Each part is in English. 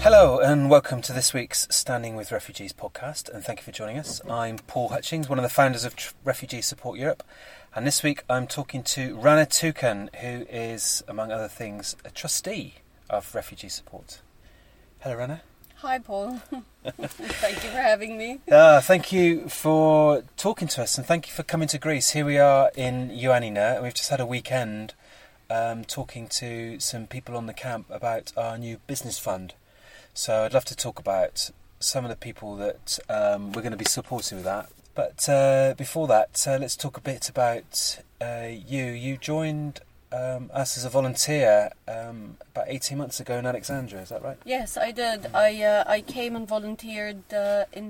Hello and welcome to this week's Standing with Refugees podcast, and thank you for joining us. I'm Paul Hutchings, one of the founders of Refugee Support Europe, and this week I'm talking to Rana Toukan, who is, among other things, a trustee of Refugee Support. Hello, Rana. Hi, Paul. Thank you for having me. Thank you for talking to us, and thank you for coming to Greece. Here we are in Ioannina, and we've just had a weekend talking to some people on the camp about our new business fund. So I'd love to talk about some of the people that we're going to be supporting with that. But before that, let's talk a bit about you. You joined us as a volunteer about 18 months ago in Alexandria, is that right? Yes, I did. I came and volunteered in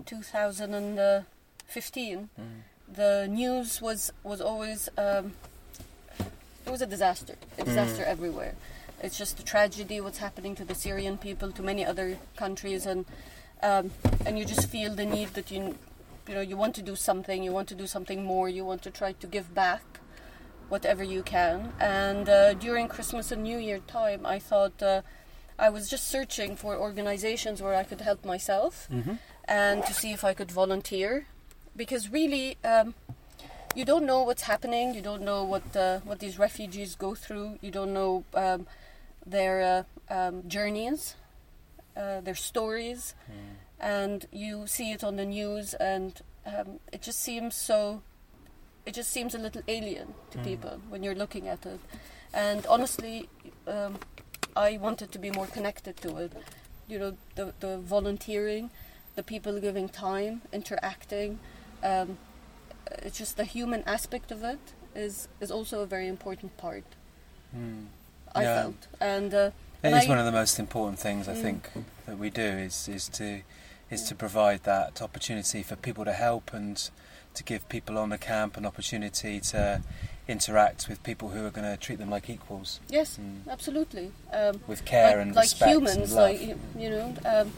2015. The news was always... it was a disaster everywhere. It's just a tragedy what's happening to the Syrian people, to many other countries, and you just feel the need that you want to do something, you want to do something more, you want to try to give back whatever you can. And during Christmas and New Year time, I thought I was just searching for organizations where I could help myself and to see if I could volunteer, because really you don't know what's happening, you don't know what these refugees go through, you don't know their journeys, their stories, and you see it on the news, and it just seems a little alien to people when you're looking at it. And honestly, I wanted to be more connected to it. You know, the volunteering, the people giving time, interacting. It's just the human aspect of it is also a very important part. I felt, and it is one of the most important things I think that we do is to provide that opportunity for people to help and to give people on the camp an opportunity to interact with people who are going to treat them like equals. Yes, absolutely. With care and respect, like humans, and love.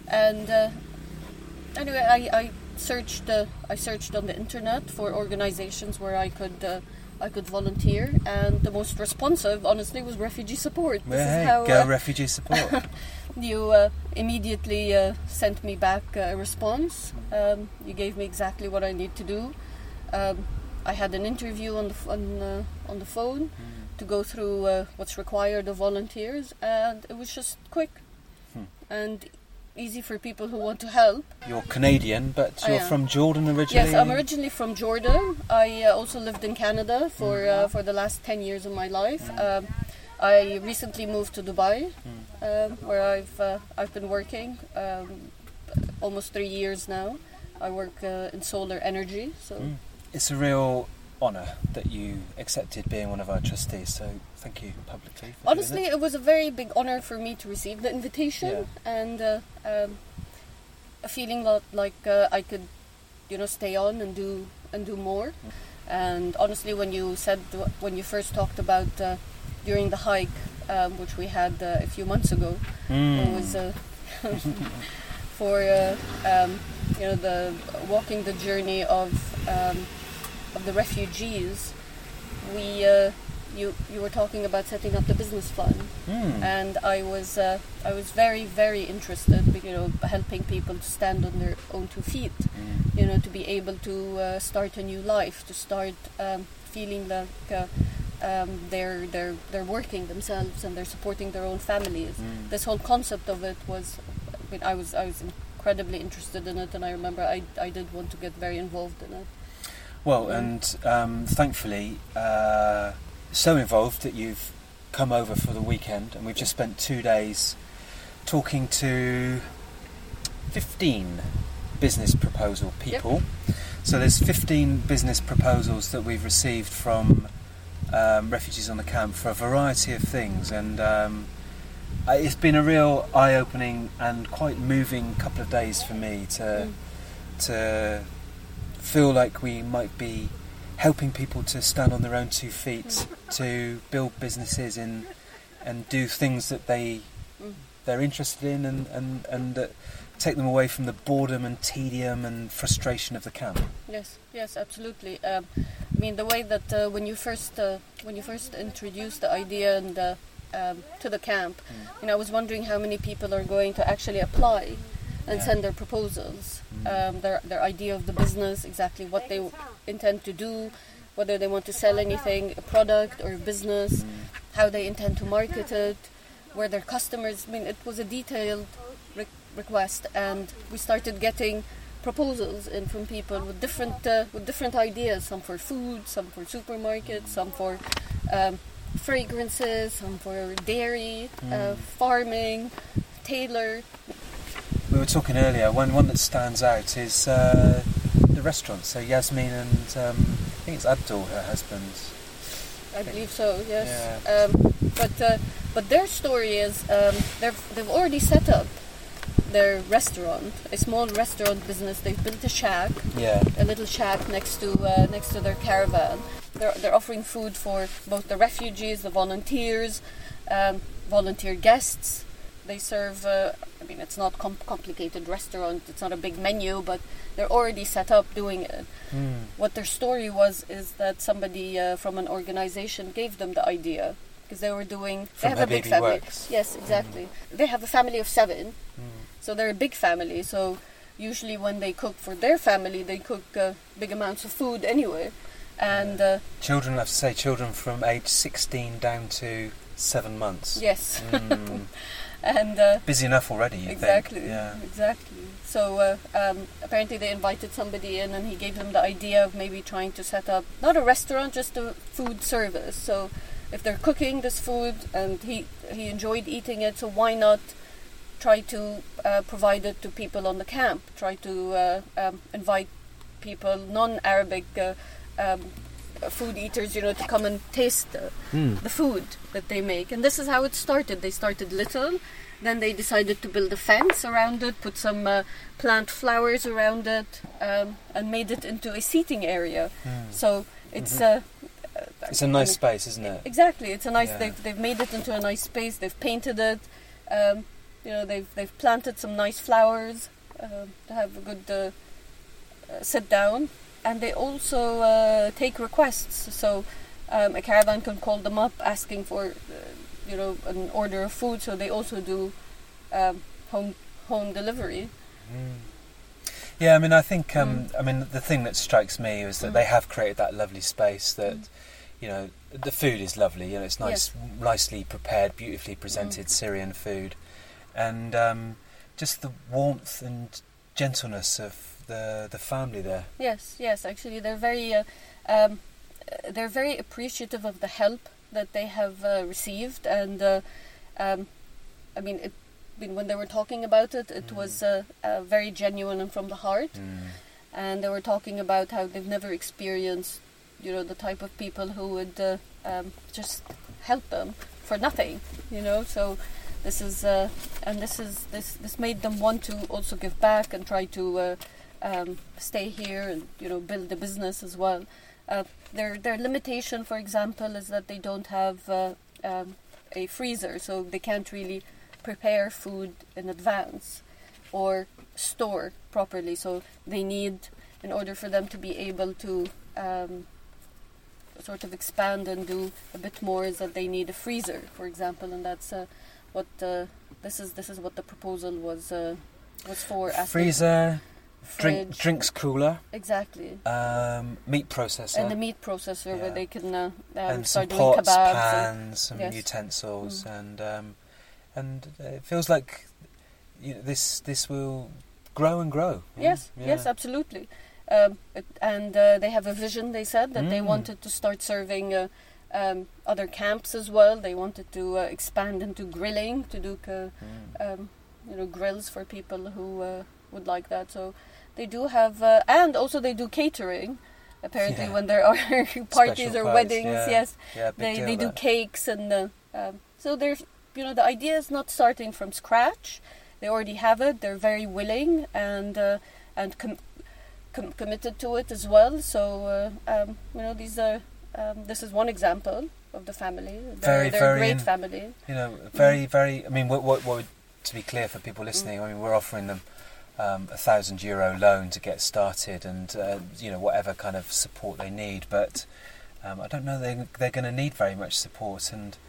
Anyway, I searched on the internet for organizations where I could volunteer, and the most responsive, honestly, was Refugee Support. Go Refugee Support. You immediately sent me back a response. You gave me exactly what I need to do. I had an interview on the phone to go through what's required of volunteers, and it was just quick and easy for people who want to help. You're Canadian, but you're from Jordan originally? Yes, I'm originally from Jordan. I also lived in Canada for the last 10 years of my life. I recently moved to Dubai, where I've been working almost 3 years now. I work in solar energy. So it's a real honour that you accepted being one of our trustees, so thank you publicly for honestly doing it was a very big honour for me to receive the invitation, and a feeling like I could stay on and do more. And honestly, when you first talked about during the hike which we had a few months ago, it was for the walking the journey of the refugees. You were talking about setting up the business fund, and I was very, very interested, helping people to stand on their own 2 feet, to be able to start a new life, to start feeling like they're working themselves and they're supporting their own families. This whole concept of it was, I was incredibly interested in it, and I remember I did want to get very involved in it. Well, and thankfully, so involved that you've come over for the weekend, and we've just spent 2 days talking to 15 business proposal people. Yep. So there's 15 business proposals that we've received from refugees on the camp for a variety of things, and it's been a real eye-opening and quite moving couple of days for me to feel like we might be helping people to stand on their own 2 feet, to build businesses and do things that they're interested in, and that take them away from the boredom and tedium and frustration of the camp. Yes, absolutely. I mean, the way that when you first introduced the idea and to the camp. I was wondering how many people are going to actually apply and send their proposals, their idea of the business, exactly what they intend to do, whether they want to sell anything, a product or a business, how they intend to market it, where their customers. It was a detailed request, and we started getting proposals in from people with different ideas. Some for food, some for supermarkets, some for fragrances, some for dairy, farming, tailor. We were talking earlier. One that stands out is the restaurant. So Yasmin and I think it's Abdul, her husband. I believe so. Yes. Yeah. But their story is they've already set up their restaurant, a small restaurant business. They've built a shack, a little shack next to their caravan. They're offering food for both the refugees, the volunteers, volunteer guests. They serve. It's not complicated restaurant. It's not a big menu, but they're already set up doing it. What their story is that somebody from an organization gave them the idea, because they were doing. They have a big family. Works. Yes, exactly. They have a family of 7. So they're a big family, so usually when they cook for their family, they cook big amounts of food anyway. And children, I have to say, children from age 16 down to 7 months. Yes. And busy enough already, you exactly, think? Yeah. Exactly. So apparently they invited somebody in, and he gave them the idea of maybe trying to set up, not a restaurant, just a food service. So if they're cooking this food, and he enjoyed eating it, so why not try to provide it to people on the camp, try to invite people, non-Arabic food eaters, to come and taste the food that they make. And this is how it started. They started little, then they decided to build a fence around it, put some plant flowers around it, and made it into a seating area. So it's it's a nice space, isn't it? Exactly. It's a nice. They've made it into a nice space. They've painted it. They've planted some nice flowers to have a good sit down, and they also take requests. So a caravan can call them up asking for an order of food. So they also do home delivery. Yeah, I think the thing that strikes me is that they have created that lovely space that the food is lovely. It's nice, nicely prepared, beautifully presented Syrian food. And just the warmth and gentleness of the family there. Yes. Actually, they're very appreciative of the help that they have received, and when they were talking about it, it was very genuine and from the heart. And they were talking about how they've never experienced, the type of people who would just help them for nothing. So. This made them want to also give back and try to stay here and build a business as well. Their limitation, for example, is that they don't have a freezer, so they can't really prepare food in advance or store properly. So they need, in order for them to be able to sort of expand and do a bit more, is that they need a freezer, for example, and that's. This is what the proposal was for. Freezer, drinks cooler. Exactly. Meat processor. And the meat processor where they can and start some doing pots, kebabs, pans, some utensils, and it feels like this will grow and grow. Yes, absolutely. They have a vision. They said that they wanted to start serving. Other camps as well. They wanted to expand into grilling, to do grills for people who would like that. So they do have, and also they do catering. Apparently, when there are parties or weddings, they do cakes, and so there's the idea is not starting from scratch. They already have it. They're very willing and committed to it as well. So these are. This is one example of the family. They're a great family. Very. What to be clear for people listening, we're offering them €1,000 loan to get started, and whatever kind of support they need. But I don't know they're going to need very much support, and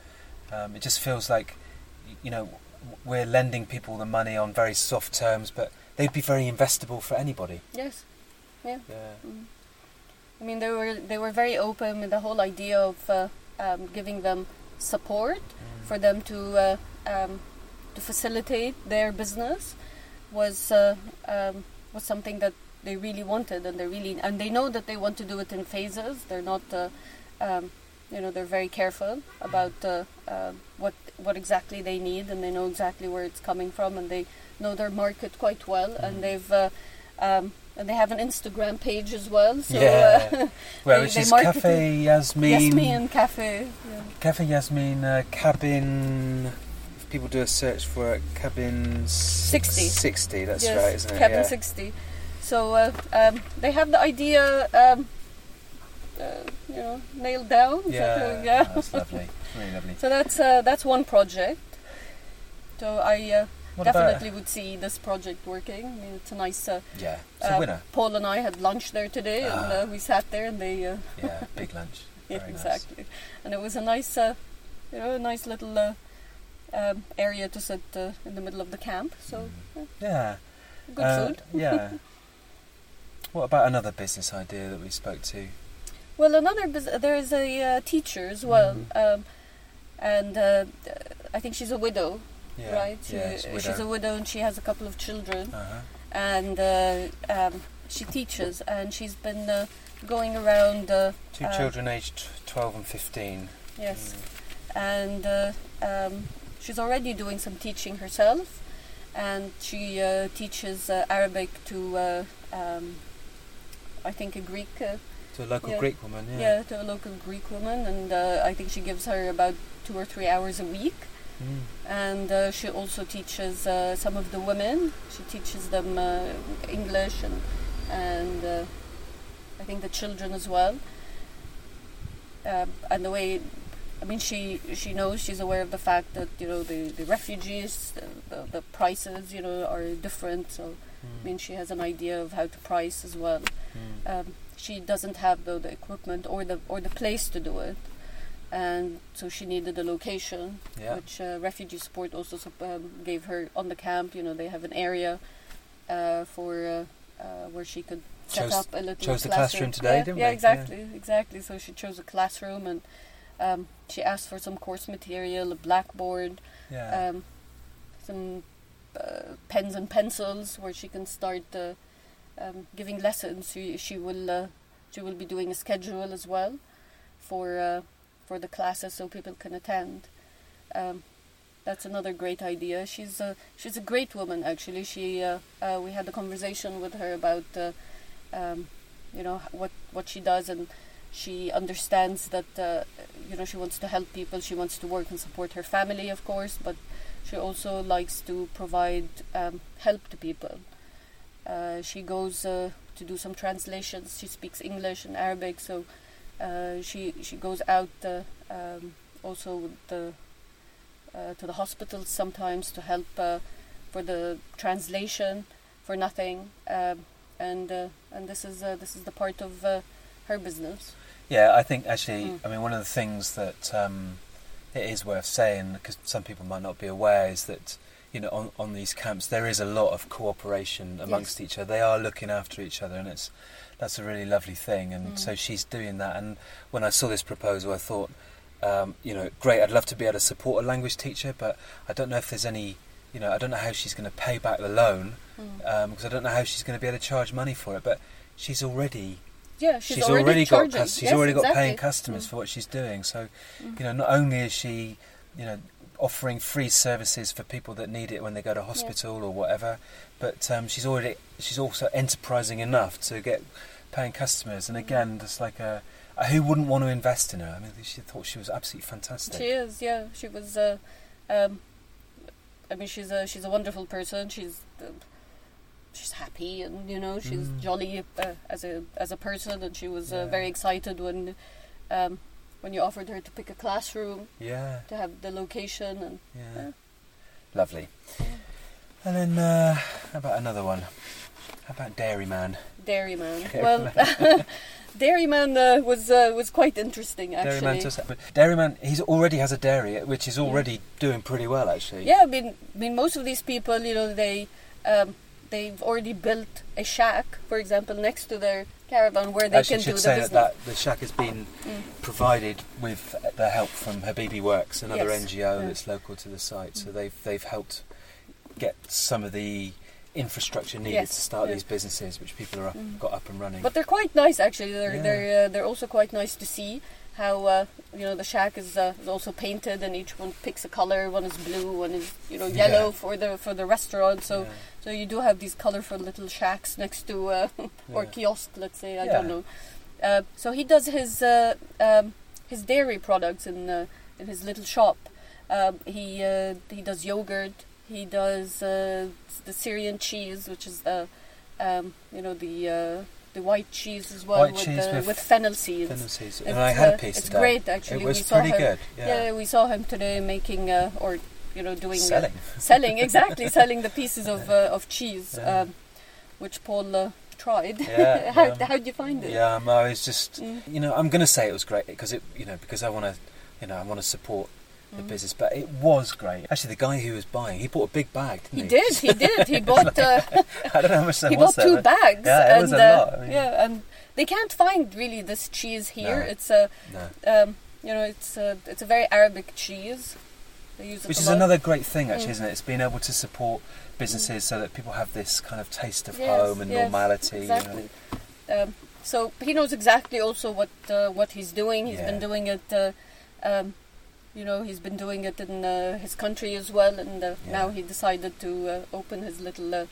It just feels like, we're lending people the money on very soft terms, but they'd be very investable for anybody. Yes. Yeah. Yeah. I mean, they were very open with the whole idea of giving them support for them to facilitate their business was something that they really wanted, and they know that they want to do it in phases. They're not, they're very careful about what exactly they need, and they know exactly where it's coming from, and they know their market quite well, and they have an Instagram page as well. So, which is Cafe Yasmin. Yasmin Cafe. Yeah. Cafe Yasmin Cabin. If people do a search for it, Cabin 60. 60. That's right, isn't it? Cabin 60. So they have the idea, nailed down. Yeah, that's lovely. Really lovely. So that's one project. So I definitely would see this project working. I mean, it's a nice. It's a winner. Paul and I had lunch there today, and we sat there, and they. Big lunch. Very exactly. Nice. And it was a nice, a nice little area to sit in the middle of the camp. So. Good food. Yeah. What about another business idea that we spoke to? Well, there is a teacher as well, and I think she's a widow, right? She's a widow, and she has a couple of children, and she teaches, and she's been going around. Two children aged 12 and 15. Yes, and she's already doing some teaching herself, and she teaches Arabic to. I think a Greek... to a local Greek woman, Yeah, to a local Greek woman, and I think she gives her about 2 or 3 hours a week. And she also teaches some of the women. She teaches them English and I think the children as well. And the way... I mean, she knows, she's aware of the fact that, the refugees, the prices, are different, so... I mean, she has an idea of how to price as well. She doesn't have the equipment or the place to do it, and so she needed a location, which Refugee Support also gave her on the camp. They have an area for where she could set up a little chose the classroom today, didn't we? Yeah, exactly. So she chose a classroom, and she asked for some course material, a blackboard, some pens and pencils where she can start giving lessons. She will be doing a schedule as well for the classes so people can attend. That's another great idea. She's a great woman, actually. She we had a conversation with her about what she does, and she understands that she wants to help people. She wants to work and support her family, of course, but she also likes to provide help to people. She goes to do some translations. She speaks English and Arabic, so she goes out also to the hospitals sometimes to help for the translation for nothing. And this is the part of her business. Yeah, I think actually, I mean, one of the things that it is worth saying, because some people might not be aware, is that on these camps there is a lot of cooperation amongst each other. They are looking after each other, and that's a really lovely thing. And so she's doing that. And when I saw this proposal, I thought, great. I'd love to be able to support a language teacher, but I don't know if there's any. I don't know how she's going to pay back the loan, because I don't know how she's going to be able to charge money for it. But she's already. Yeah, she's already got paying customers for what she's doing. So, not only is she, offering free services for people that need it when they go to hospital or whatever, but she's also enterprising enough to get paying customers. And again, just like who wouldn't want to invest in her? I mean, she thought she was absolutely fantastic. She is, yeah. She was. She's a wonderful person. She's happy, and she's jolly as a person, and she was very excited when you offered her to pick a classroom, to have the location, and lovely. And then how about another one? How about Dairyman? Well, Dairyman was quite interesting, actually. Dairyman, he already has a dairy, which is already doing pretty well, actually. Yeah, I mean, most of these people, they've already built a shack, for example, next to their caravan where they can do the business. Actually, that the shack has been provided with the help from Habibi Works, another NGO that's local to the site. So they've helped get some of the infrastructure needed to start these businesses, which people are got up and running. But they're quite nice, actually. They're also quite nice to see how the shack is also painted, and each one picks a color. One is blue, one is yellow for the restaurant. So you do have these colorful little shacks next to or kiosk, let's say. I don't know. So he does his dairy products in his little shop. He does yogurt. He does the Syrian cheese, which is the white cheese as well, with fennel seeds. Fennel seeds. And I had a piece it's today. Great, actually. It was pretty good. Yeah, we saw him today making doing selling. Selling the pieces of cheese, which Paul tried. Yeah, How did you find it? Yeah, I was just I'm going to say it was great because I want to support the business, but it was great. Actually, the guy who was buying, he bought a big bag, didn't he? He did. He bought. I don't know how much that was. He bought 2 bags. Yeah, it was a lot. I mean, and they can't find really this cheese here. No. It's a very Arabic cheese. They use it which is another great thing, actually, isn't it? It's being able to support businesses so that people have this kind of taste of home and normality. Exactly. So he knows exactly also what he's doing. He's been doing it. He's been doing it in his country as well, and now he decided to open his little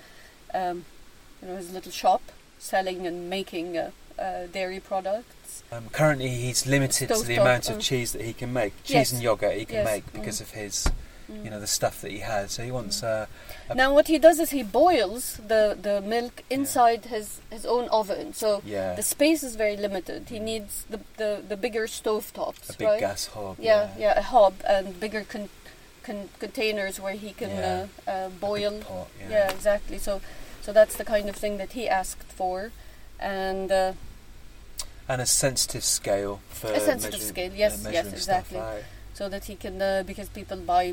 shop, selling and making dairy products. Currently, he's limited to the amount of cheese that he can make, cheese and yogurt he can make because of his, the stuff that he has. So he wants. Now, what he does is he boils the milk inside his own oven. So the space is very limited. He needs the bigger stove tops, a big gas hob. A hob and bigger containers where he can boil. Pot, exactly. So that's the kind of thing that he asked for, and a sensitive scale for yes, exactly. Out. So that he can because people buy,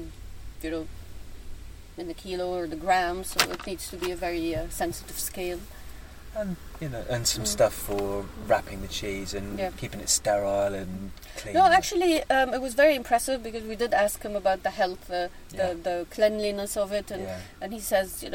in the kilo or the gram, so it needs to be a very sensitive scale. And and some stuff for wrapping the cheese and keeping it sterile and clean. No, actually, it was very impressive because we did ask him about the health, the cleanliness of it, and he says,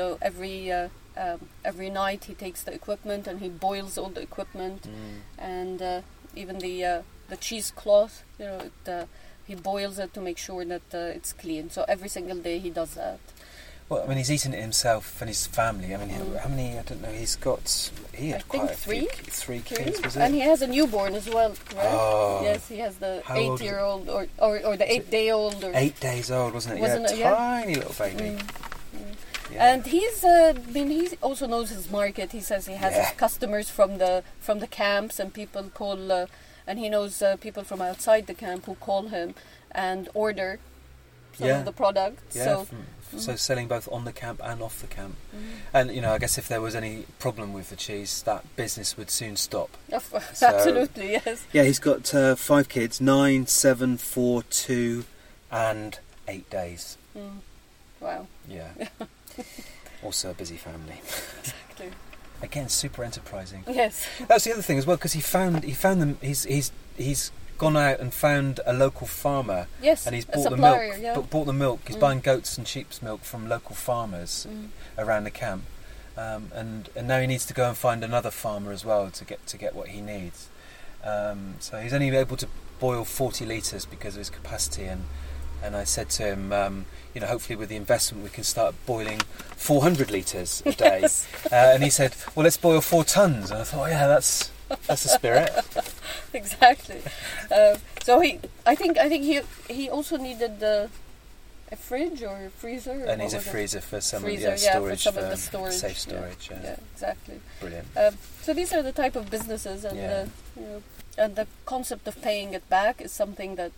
every night he takes the equipment and he boils all the equipment, and even the cheesecloth, he boils it to make sure that it's clean. So every single day he does that. Well, I mean, he's eating it himself and his family. I mean, how many? I don't know. He had quite a few. 3 kids, was it? And he has a newborn as well, correct? Oh, yes, he has the 8-year-old or the 8-day-old. 8 days old, wasn't it? Tiny little baby. Yeah. And he also knows his market. He says he has his customers from the camps, and people call, and he knows people from outside the camp who call him and order some of the products. Yeah, so selling both on the camp and off the camp. And, I guess if there was any problem with the cheese, that business would soon stop. Absolutely, yes. Yeah, he's got 5 kids, 9, 7, 4, 2 and 8 days. Wow. Yeah. Also a busy family. Exactly. Again, super enterprising. Yes. That's the other thing as well, because he found them. He's gone out and found a local farmer. Yes. And he's bought supplier, the milk. Bought the milk. He's buying goats and sheep's milk from local farmers around the camp, and now he needs to go and find another farmer as well to get what he needs. So he's only able to boil 40 litres because of his capacity, and I said to him, hopefully with the investment we can start boiling 400 litres a day. Yes. And he said, well, let's boil 4 tons. And I thought, that's the spirit. Exactly. So I think he also needed a fridge or a freezer. And he's a freezer for some of the storage, safe storage. Yeah, exactly. Brilliant. So these are the type of businesses, and and the concept of paying it back is something that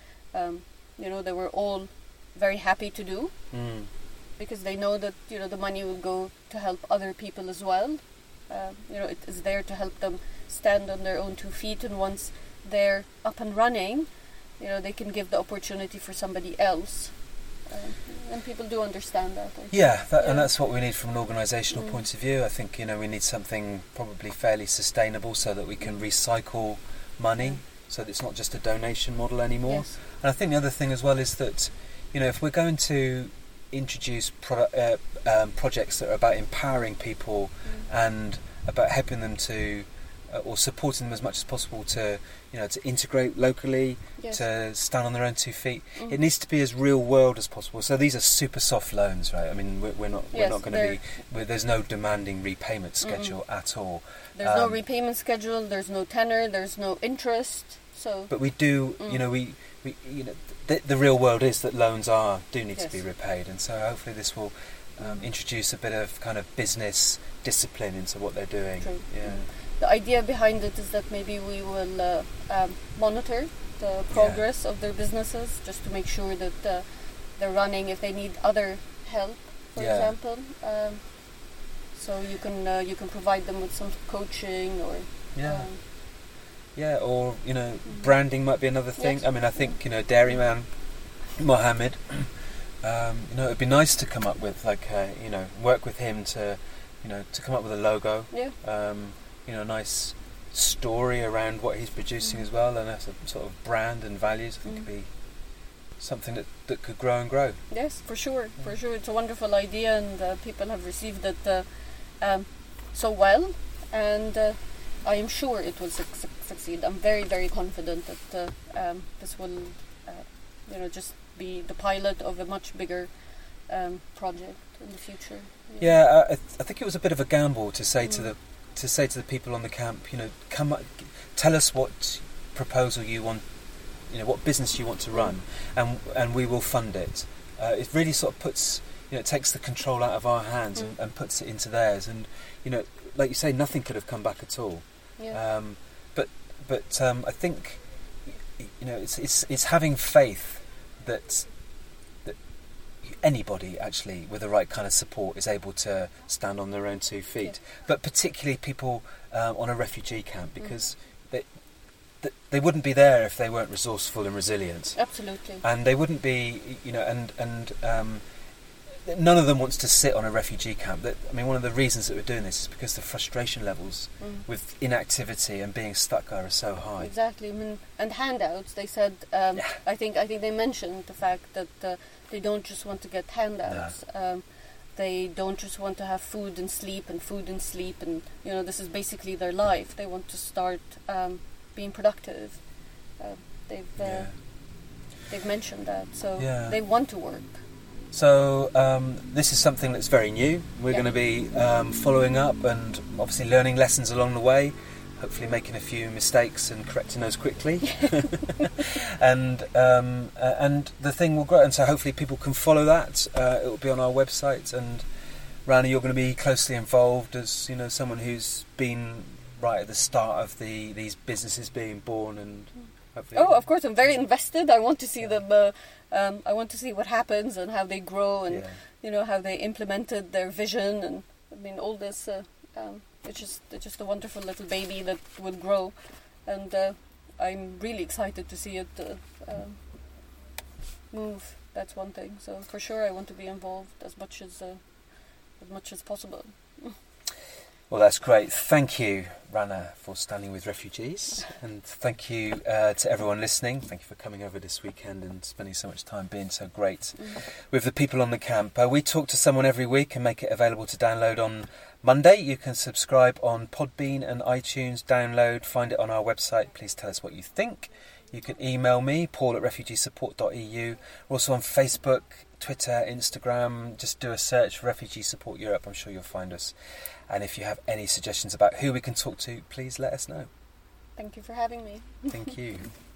they were all very happy to do, because they know that the money will go to help other people as well. It is there to help them stand on their own 2 feet, and once they're up and running, they can give the opportunity for somebody else. And people do understand that. And that's what we need from an organisational point of view. I think we need something probably fairly sustainable so that we can recycle money, so that it's not just a donation model anymore. Yes. And I think the other thing as well is that if we're going to introduce projects that are about empowering people and about helping them to or supporting them as much as possible to to integrate locally, to stand on their own 2 feet. It needs to be as real world as possible. So these are super soft loans, right? I mean, we're not going to be. There's no demanding repayment schedule at all. There's no repayment schedule. There's no tenor. There's no interest. So. But we do. We the real world is that loans do need to be repaid, and so hopefully this will introduce a bit of kind of business discipline into what they're doing. True. Yeah. The idea behind it is that maybe we will monitor the progress of their businesses, just to make sure that they're running. If they need other help, for example, so you can provide them with some coaching or or branding might be another thing. Yes. I mean, I think Dairyman Mohammed. It'd be nice to come up with work with him to come up with a logo. Yeah. A nice story around what he's producing as well, and a sort of brand and values. I think could be something that could grow and grow. Yes, for sure. It's a wonderful idea, and people have received it so well, and I am sure it will succeed. I'm very, very confident that this will just be the pilot of a much bigger project in the future. I think it was a bit of a gamble to say to the people on the camp, come tell us what proposal you want, what business you want to run, and we will fund it. It really sort of puts, it takes the control out of our hands and puts it into theirs. And like you say, nothing could have come back at all. Yeah. But I think it's having faith that anybody actually with the right kind of support is able to stand on their own 2 feet, but particularly people on a refugee camp, because they wouldn't be there if they weren't resourceful and resilient. Absolutely. And they wouldn't be, and none of them wants to sit on a refugee camp. One of the reasons that we're doing this is because the frustration levels with inactivity and being stuck are so high. Exactly. And handouts. They said. I think they mentioned the fact that they don't just want to get handouts. No. They don't just want to have food and sleep, and this is basically their life. They want to start being productive. They've mentioned that, so they want to work. So this is something that's very new. We're going to be following up and obviously learning lessons along the way, hopefully making a few mistakes and correcting those quickly. and the thing will grow, and so hopefully people can follow that. It will be on our website, and Rana, you're going to be closely involved as someone who's been right at the start of these businesses being born, and hopefully. Oh, of course, I'm very invested. I want to see them. I want to see what happens and how they grow, and how they implemented their vision, and all this. It's just a wonderful little baby that will grow, and I'm really excited to see it move. That's one thing. So for sure, I want to be involved as much as possible. Well, that's great. Thank you, Rana, for standing with refugees, and thank you to everyone listening. Thank you for coming over this weekend and spending so much time being so great with the people on the camp. We talk to someone every week and make it available to download on Monday. You can subscribe on Podbean and iTunes, download, find it on our website. Please tell us what you think. You can email me, paul@refugeesupport.eu. We're also on Facebook, Twitter, Instagram. Just do a search for Refugee Support Europe. I'm sure you'll find us. And if you have any suggestions about who we can talk to, please let us know. Thank you for having me. Thank you.